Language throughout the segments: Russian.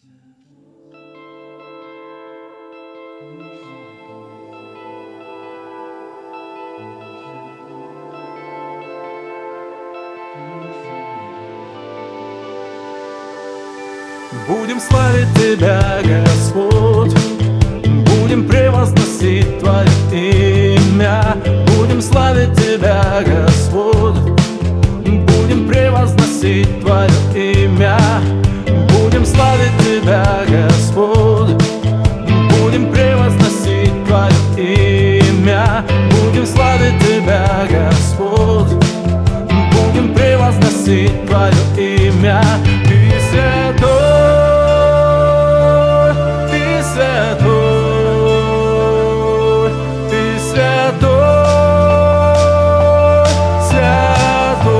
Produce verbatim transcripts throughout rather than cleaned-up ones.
Будем славить Тебя, Господь, будем превозносить Твое имя. Будем славить Тебя, Господь, будем превозносить Твое имя. Будем славить Тебя, Господь, будем превозносить Твое имя. Будем славить Тебя, Господь, будем превозносить Твое имя. Ты святой, Ты святой, Ты святой, святой.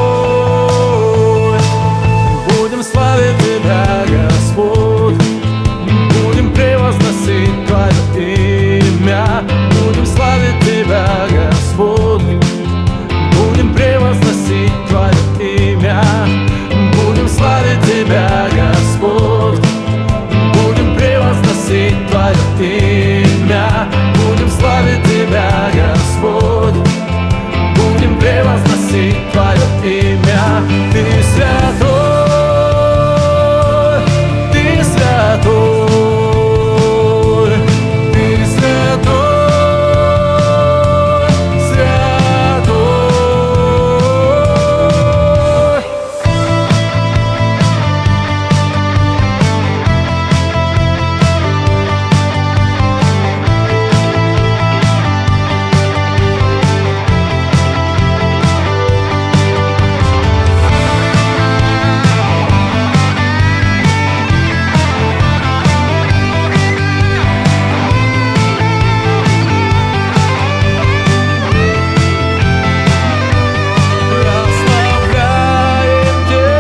Будем славить Тебя, Господь, будем превозносить Твое имя. Будем славить Тебя, Господь, будем превозносить Твое имя. Будем славить Тебя, Господь, будем превозносить Твое имя. Будем славить Тебя, Господь, будем превозносить Твое имя. Ты святой, Ты святой, Ты святой, святой.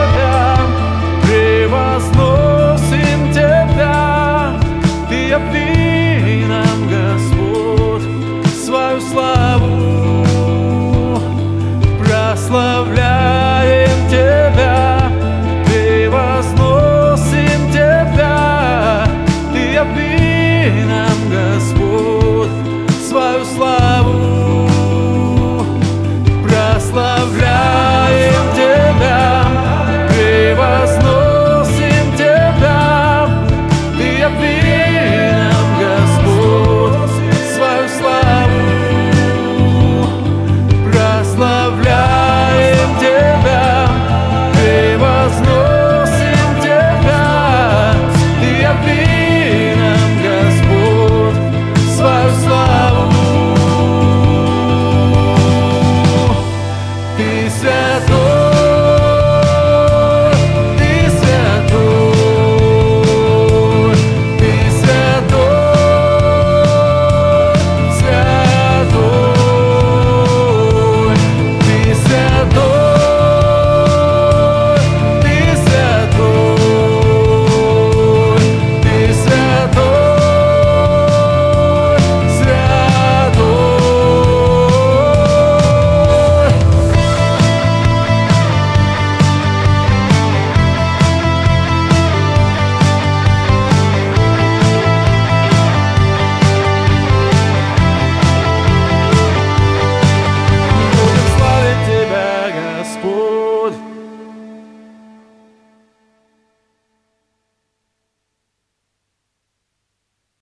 Be